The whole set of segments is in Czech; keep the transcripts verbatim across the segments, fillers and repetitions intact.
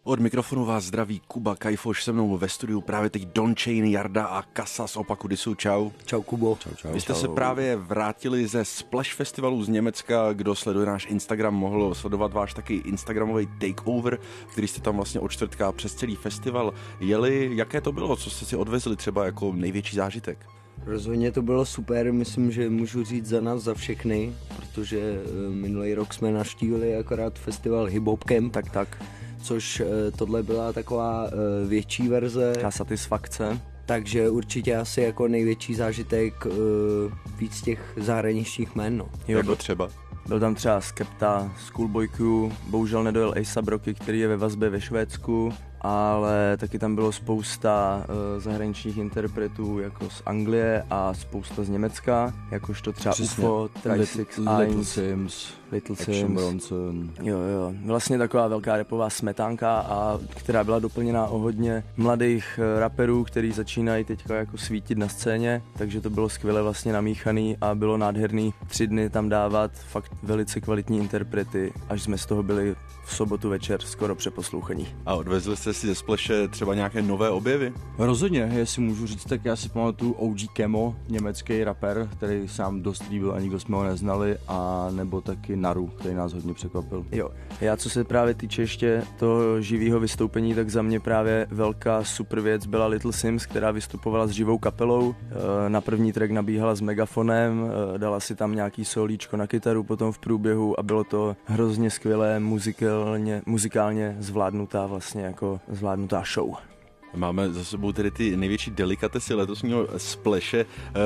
Od mikrofonu vás zdraví Kuba Kajfoš, se mnou ve studiu právě teď Don Chain, Jarda a Kasa z Opaku Disu. Čau. Čau Kubo. Čau, čau. Vy jste čau. se právě vrátili ze Splash Festivalu z Německa. Kdo sleduje náš Instagram, mohl sledovat váš taky instagramový takeover, který jste tam vlastně od čtvrtka přes celý festival jeli. Jaké to bylo? Co jste si odvezli třeba jako největší zážitek? Rozhodně to bylo super, myslím, že můžu říct za nás, za všechny, protože minulý rok jsme navštívili akorát festival Hip Hop Camp. Tak, tak. Což tohle byla taková větší verze. Taková satisfakce. Takže určitě asi jako největší zážitek víc těch zahraničních jmen. No. Jo, jako třeba? Byl tam třeba Skepta, Schoolboy Q, bohužel nedojel A$ej ep Rocky, který je ve vazbě ve Švédsku, ale taky tam bylo spousta uh, zahraničních interpretů jako z Anglie a spousta z Německa, jakožto třeba Přesně. U F O, Ten Six Little Sims, Little Action Sims. Bronson. Jo, jo, vlastně taková velká rapová smetánka, a která byla doplněná o hodně mladých uh, raperů, který začínají teďka jako svítit na scéně, takže to bylo skvěle vlastně namíchaný a bylo nádherný tři dny tam dávat fakt velice kvalitní interprety, až jsme z toho byli v sobotu večer skoro přeposlouchaní. A odvezli jste si ze Splashe třeba nějaké nové objevy? Rozhodně, jestli můžu říct, tak já si pamatuju O G Kemo, německý rapper, který sám dost líbil a nikdo jsme ho neznali, a nebo taky Naru, který nás hodně překvapil. Jo, já co se právě týče ještě toho živého vystoupení, tak za mě právě velká super věc byla Little Sims, která vystupovala s živou kapelou. Na první track nabíhala s megafonem, dala si tam nějaký solíčko na kytaru potom v průběhu a bylo to hrozně skvělé, muzikálně, muzikálně zvládnutá vlastně jako zvládnutá show. Máme za sebou tedy ty největší delikatesy letosního Splashe.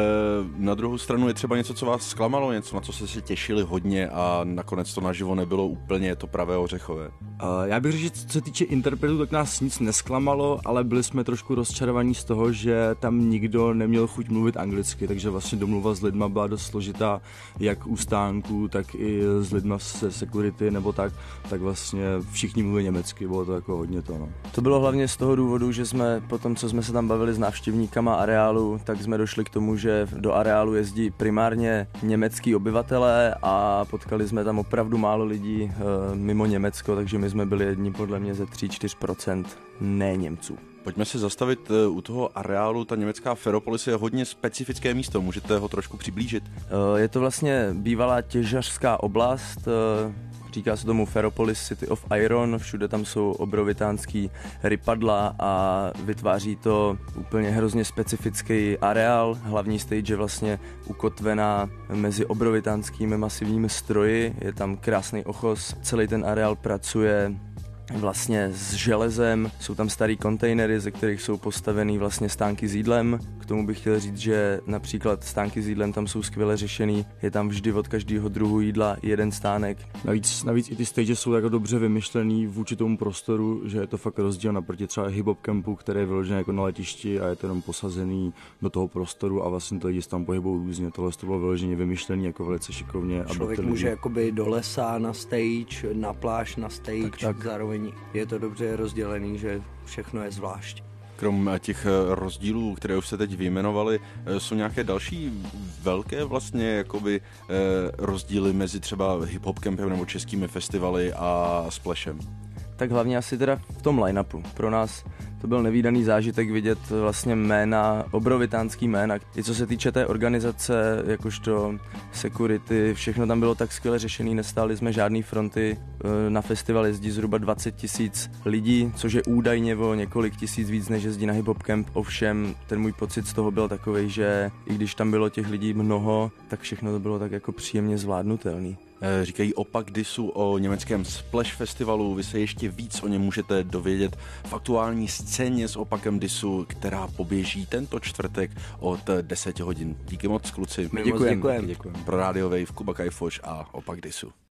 Na druhou stranu je třeba něco, co vás zklamalo, něco, na co jste se těšili hodně a nakonec to naživo nebylo úplně to pravé ořechové. Uh, já bych řekl, že co se týče interpretů, tak nás nic nesklamalo, ale byli jsme trošku rozčarovaní z toho, že tam nikdo neměl chuť mluvit anglicky, takže vlastně domluva s lidma byla dost složitá, jak u stánku, tak i s lidma se security nebo tak, tak vlastně všichni mluví německy, bylo to jako hodně to, no. To bylo hlavně z toho důvodu, že jsme po tom, co jsme se tam bavili s návštěvníkama areálu, tak jsme došli k tomu, že do areálu jezdí primárně německý obyvatelé a potkali jsme tam opravdu málo lidí e, mimo Německo, takže my jsme byli jedni podle mě ze tři až čtyři procenta ne Němců. Pojďme se zastavit u toho areálu. Ta německá Ferropolis je hodně specifické místo, můžete ho trošku přiblížit? E, je to vlastně bývalá těžařská oblast, e, říká se tomu Ferropolis City of Iron, všude tam jsou obrovitánský rypadla a vytváří to úplně hrozně specifický areál. Hlavní stage je vlastně ukotvená mezi obrovitánskými masivními stroji, je tam krásný ochos, celý ten areál pracuje vlastně s železem, jsou tam starý kontejnery, ze kterých jsou postavený vlastně stánky s jídlem. K tomu bych chtěl říct, že například stánky s jídlem tam jsou skvěle řešený, je tam vždy od každého druhu jídla jeden stánek. Navíc, navíc i ty stage jsou jako dobře vymyšlený vůči tomu prostoru, že je to fakt rozdíl naproti třeba Hip Hop Campu, který je vyložený jako na letišti a je to jenom posazený do toho prostoru a vlastně ty lidi se tam pohybují různě. Tohle to bylo vyloženě vymyšlený jako velice šikovně. Člověk může jakoby do lesa na stage, na pláž na stage, tak, tak. Zároveň je to dobře rozdělený, že všechno je zvlášť. Krom těch rozdílů, které už se teď vyjmenovali, jsou nějaké další velké vlastně jakoby rozdíly mezi třeba hip-hop campem nebo českými festivaly a Splashem? Tak hlavně asi teda v tom line-upu. Pro nás to byl nevídaný zážitek vidět vlastně jména, obrovitánský jména. I co se týče té organizace, jakožto security, všechno tam bylo tak skvěle řešený, nestáli jsme žádný fronty. Na festival jezdí zhruba dvacet tisíc lidí, což je údajně o několik tisíc víc, než jezdí na Hip Hop Camp. Ovšem, ten můj pocit z toho byl takovej, že i když tam bylo těch lidí mnoho, tak všechno to bylo tak jako příjemně zvládnutelný. Říkají Opak Disu o německém Splash festivalu. Vy se ještě víc o něm můžete dovědět v aktuální scéně s Opakem Disu, která poběží tento čtvrtek od deset hodin. Díky moc, kluci. My děkujeme. Pro Radio Wave, Kuba Kajfoš a Opak Disu.